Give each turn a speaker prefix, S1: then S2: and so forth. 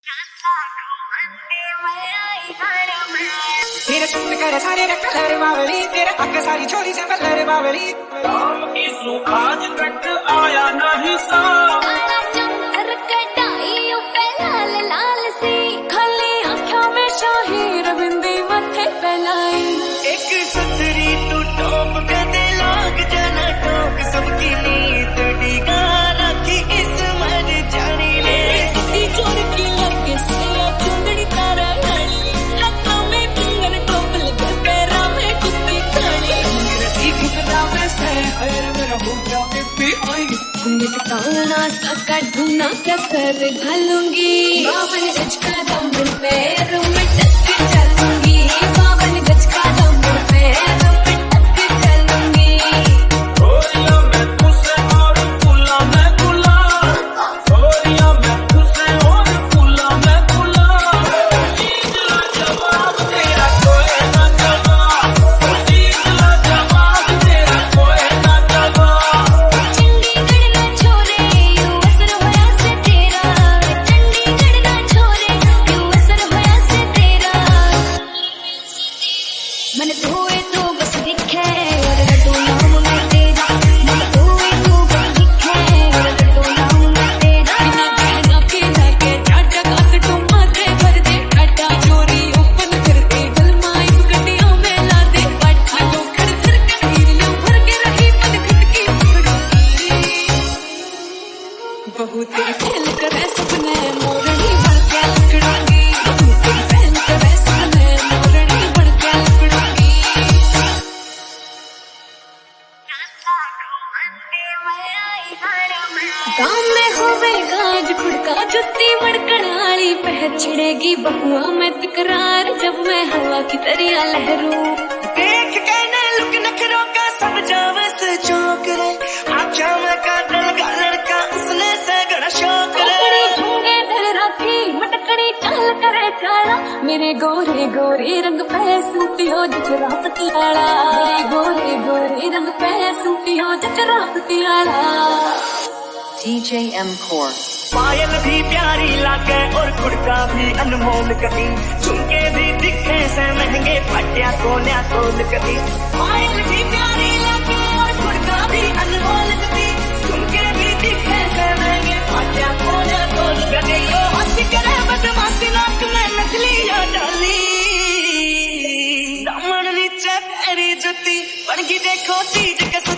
S1: मेरे सूट करे सारे कलर बावली, तेरे अग सारी छोरी से कलर बावली।
S2: आज तक आया नहीं सा
S3: लाल सी खाली आँखों में शाही रविंदी मथे फैलाई।
S2: एक सतरी तू टॉप पे दे लाग जाना टॉप सबकी नींद डिगा रखी इस मर जानी ने
S3: चोर की लगे से चुंदड़ी तारा लाली हाथों में फिंगर टॉप लगे पैरा में कुत्ती खाली।
S1: मेरा में से खैर मेरा हो गया भी आई
S3: काना सका ढूंढना कसर घालूंगी बावन गज का दम पैर में टक चलूंगी बावन गज का दम पैर में टक चलूंगी।
S2: ओरिया मैं तुझसे और फूला मैं गुला ओरिया मैं तुझसे और फूला मैं गुला जीतला जवाब तेरा कोई ना जवाब जीतला जवाब तेरा कोई ना जवाब।
S3: चंडीगढ़ ना छोरे यू असर होया से तेरा चंडीगढ़ ना छोरे यू असर होया से तेरा। मन धोए तो बस दिखे और रटो नाम मैं तेरा मन धोए तो बस दिखे और रटो नाम मैं तेरा। बिना बहना के लगे टाटा काट तो माथे भर दे टाटा चोरी ओपन करके गलमाई गड्डियों में ला दे पट्टा तो खड़ खड़ कर हीलियों भर के रही मन खटकी पकड़ूंगी बहुत तेरी फैल करे सपने मोरनी बन के लकड़ूंगी बहुत तेरी फैल करे सपने मोरनी बन के लकड़ूंगी। गाँव में होवे गाज खुड़का जुत्ती मड़कड़ाली पहर छिड़ेगी बहुआ में तकरार जब मैं हवा की तरिया लहरूं।
S2: देख कहने लुक नखरों का सब जावस चौक रे आँखों में काटल का लड़का उसने से गड़ा शौक रे
S3: झूंगे दिल राखी मटकड़ी चाल करे चाला मेरे गोरे गोरे रंग पे सूटियो जचरा पटियाला मेरे गोरे गोरे रंग पे सूटियो जचरा पटियाला।
S4: DJ M Core.
S2: पायल भी प्यारी लागे और खुड़का भी अनमोल कभी झुमके भी दिखे से महंगे पटिया कोन्या तोल कभी पायल भी प्यारी लागे और खुड़का भी अनमोल कभी झुमके भी दिखे से महंगे पटिया कोन्या तोल कभी ओ हंसी करे बदमाशी नाक में नकलियां डाली दामन नीचे तेरी जुती बन की देखो चीज